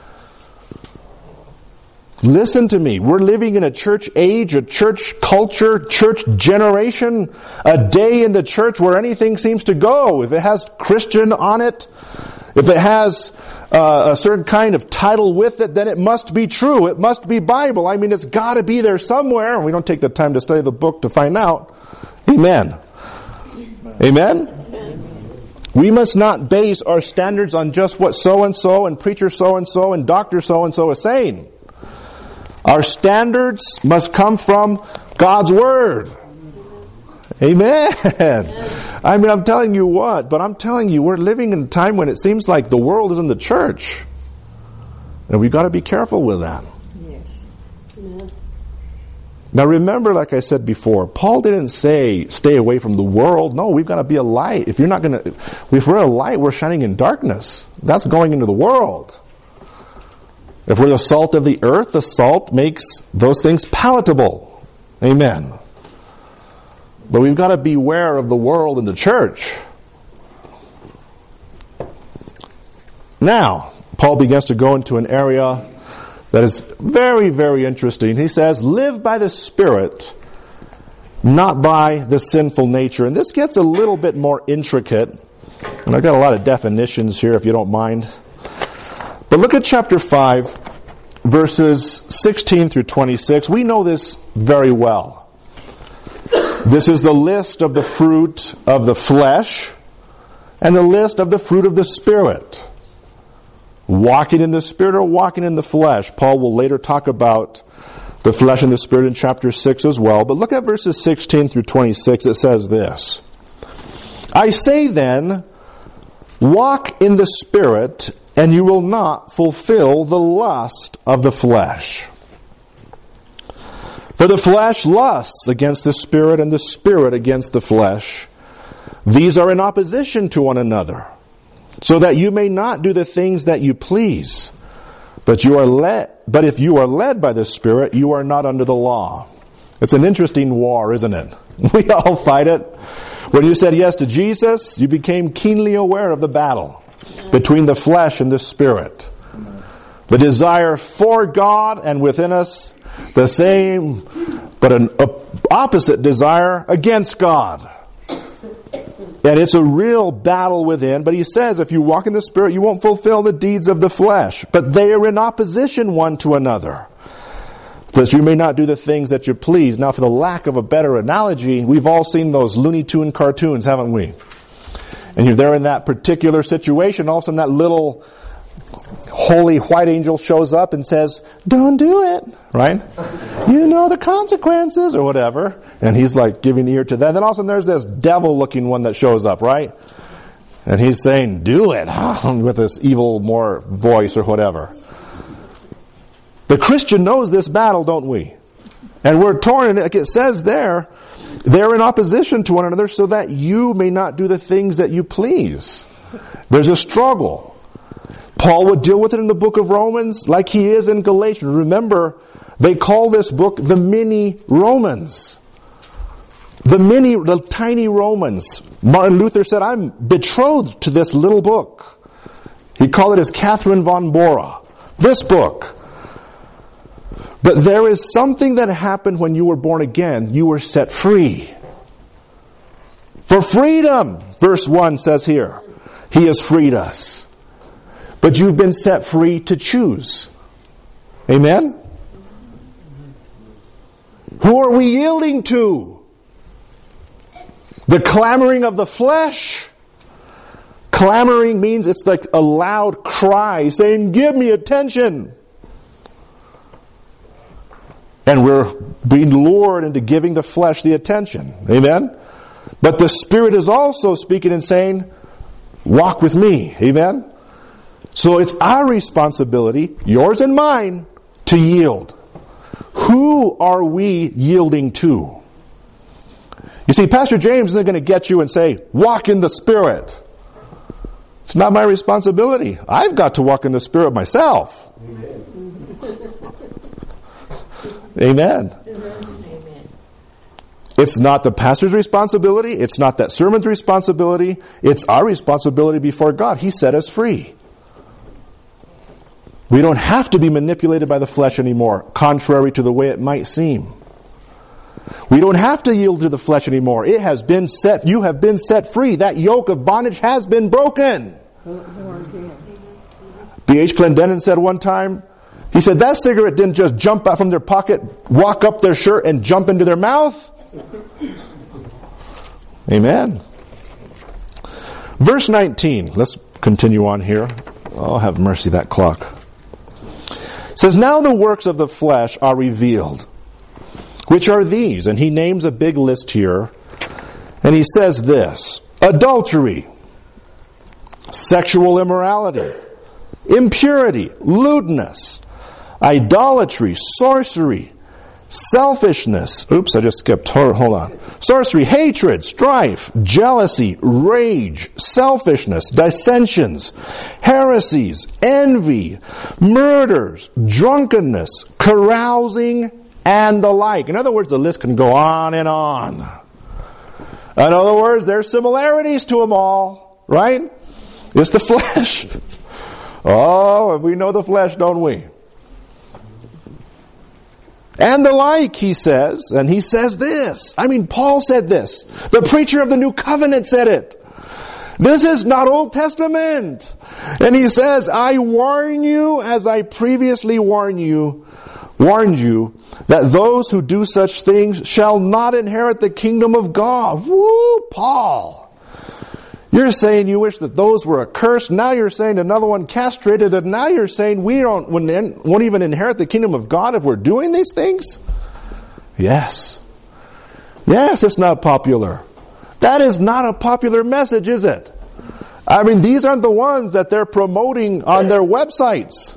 Speaker 1: Listen to me. We're living in a church age, a church culture, church generation, a day in the church where anything seems to go. If it has Christian on it, if it has uh, a certain kind of title with it, then it must be true. It must be Bible. I mean, it's got to be there somewhere. And we don't take the time to study the book to find out. Amen. Amen? Amen. We must not base our standards on just what so-and-so and preacher so-and-so and doctor so-and-so is saying. Our standards must come from God's Word. Amen. I mean, I'm telling you what, but I'm telling you, we're living in a time when it seems like the world is in the church. And we've got to be careful with that.
Speaker 2: Yes. Yeah.
Speaker 1: Now remember, like I said before, Paul didn't say stay away from the world. No, we've got to be a light. If you're not going to, if we're a light, we're shining in darkness. That's going into the world. If we're the salt of the earth, the salt makes those things palatable. Amen. But we've got to beware of the world and the church. Now, Paul begins to go into an area that is very, very interesting. He says, live by the Spirit, not by the sinful nature. And this gets a little bit more intricate. And I've got a lot of definitions here, if you don't mind. But look at chapter five, verses sixteen through twenty-six. We know this very well. This is the list of the fruit of the flesh and the list of the fruit of the Spirit. Walking in the Spirit or walking in the flesh. Paul will later talk about the flesh and the Spirit in chapter six as well. But look at verses sixteen through twenty-six. It says this. I say then, walk in the Spirit, and you will not fulfill the lust of the flesh. For the flesh lusts against the Spirit, and the Spirit against the flesh. These are in opposition to one another, so that you may not do the things that you please. But you are led, but if you are led by the Spirit, you are not under the law. It's an interesting war, isn't it? We all fight it. When you said yes to Jesus, you became keenly aware of the battle between the flesh and the Spirit. The desire for God and within us, the same, but an opposite desire against God. And it's a real battle within. But he says, if you walk in the Spirit, you won't fulfill the deeds of the flesh. But they are in opposition one to another, that you may not do the things that you please. Now, for the lack of a better analogy, we've all seen those Looney Tune cartoons, haven't we? And you're there in that particular situation. All of a sudden, that little holy white angel shows up and says, don't do it, right? You know the consequences, or whatever. And he's like giving ear to that. Then all of a sudden there's this devil-looking one that shows up, right? And he's saying, do it, with this evil, more voice or whatever. The Christian knows this battle, don't we? And we're torn, and like it says there, they're in opposition to one another so that you may not do the things that you please. There's a struggle. Paul would deal with it in the book of Romans like he is in Galatians. Remember, they call this book the mini Romans. The mini, the tiny Romans. Martin Luther said, I'm betrothed to this little book. He called it as Catherine von Bora. This book. But there is something that happened when you were born again. You were set free. For freedom, verse one says here. He has freed us. But you've been set free to choose. Amen? Who are we yielding to? The clamoring of the flesh? Clamoring means it's like a loud cry saying, give me attention. And we're being lured into giving the flesh the attention. Amen? But the Spirit is also speaking and saying, walk with me. Amen? So it's our responsibility, yours and mine, to yield. Who are we yielding to? You see, Pastor James isn't going to get you and say, walk in the Spirit. It's not my responsibility. I've got to walk in the Spirit myself. Amen. Amen. It's not the pastor's responsibility. It's not that sermon's responsibility. It's our responsibility before God. He set us free. We don't have to be manipulated by the flesh anymore, contrary to the way it might seem. We don't have to yield to the flesh anymore. It has been set, you have been set free. That yoke of bondage has been broken. B H Clendenin said one time, he said that cigarette didn't just jump out from their pocket, walk up their shirt, and jump into their mouth. Amen. Verse nineteen. Let's continue on here. Oh, have mercy, that clock. It says, now the works of the flesh are revealed, which are these. And he names a big list here. And he says this: adultery, sexual immorality, impurity, lewdness, idolatry, sorcery, selfishness. Oops, I just skipped. Hold on. Sorcery, hatred, strife, jealousy, rage, selfishness, dissensions, heresies, envy, murders, drunkenness, carousing, and the like. In other words, the list can go on and on. In other words, there's similarities to them all, right? It's the flesh. Oh, we know the flesh, don't we? And the like, he says, and he says this. I mean, Paul said this. The preacher of the new covenant said it. This is not Old Testament. And he says, I warn you, as I previously warned you, warned you, that those who do such things shall not inherit the kingdom of God. Woo, Paul. You're saying you wish that those were accursed. Now you're saying another one castrated. And now you're saying we don't, won't even inherit the kingdom of God if we're doing these things? Yes. Yes, it's not popular. That is not a popular message, is it? I mean, these aren't the ones that they're promoting on their websites.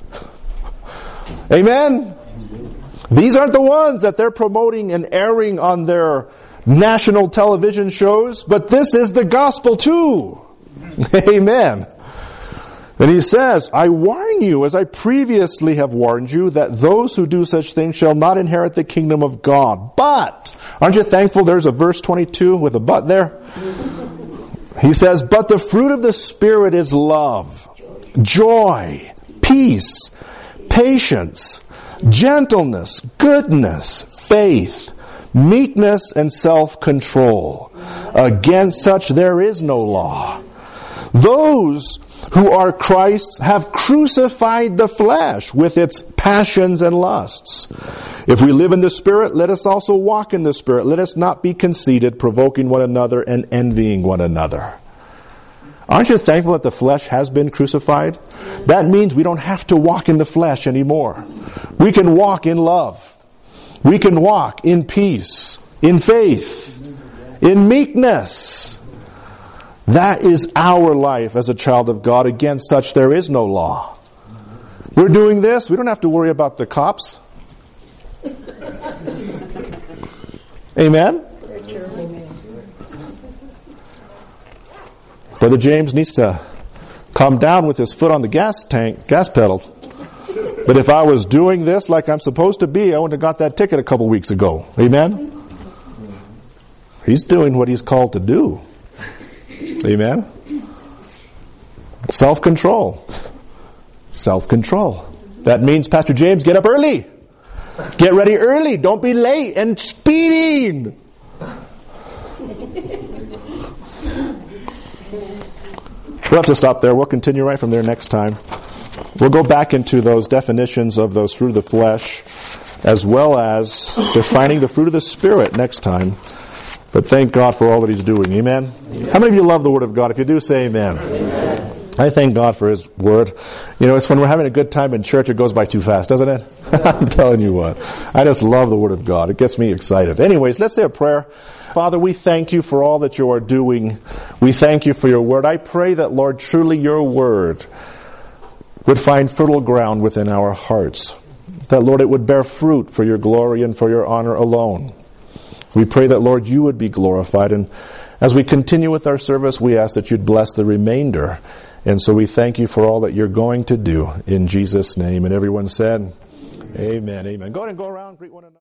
Speaker 1: Amen? These aren't the ones that they're promoting and airing on their national television shows, but this is the gospel too. Amen. And he says, I warn you, as I previously have warned you, that those who do such things shall not inherit the kingdom of God. But, aren't you thankful there's a verse twenty-two with a but there? He says, but the fruit of the Spirit is love, joy, peace, patience, gentleness, goodness, faith, meekness, and self-control. Against such there is no law. Those who are Christ's have crucified the flesh with its passions and lusts. If we live in the Spirit, let us also walk in the Spirit. Let us not be conceited, provoking one another and envying one another. Aren't you thankful that the flesh has been crucified? That means we don't have to walk in the flesh anymore. We can walk in love. We can walk in peace, in faith, in meekness. That is our life as a child of God. Against such there is no law. We're doing this. We don't have to worry about the cops. Amen? Brother James needs to calm down with his foot on the gas tank, gas pedal. But if I was doing this like I'm supposed to be, I wouldn't have got that ticket a couple weeks ago. Amen? He's doing what he's called to do. Amen? Self-control. Self-control. That means, Pastor James, get up early. Get ready early. Don't be late and speeding. We'll have to stop there. We'll continue right from there next time. We'll go back into those definitions of those fruit of the flesh, as well as defining the fruit of the Spirit next time. But thank God for all that He's doing. Amen? Amen. How many of you love the Word of God? If you do, say amen. Amen. I thank God for His Word. You know, it's when we're having a good time in church, it goes by too fast, doesn't it? I'm telling you what. I just love the Word of God. It gets me excited. Anyways, let's say a prayer. Father, we thank You for all that You are doing. We thank You for Your Word. I pray that, Lord, truly Your Word would find fertile ground within our hearts. That, Lord, it would bear fruit for Your glory and for Your honor alone. We pray that, Lord, You would be glorified. And as we continue with our service, we ask that You'd bless the remainder. And so we thank You for all that You're going to do in Jesus' name. And everyone said, amen, amen. Go ahead and go around, greet one another.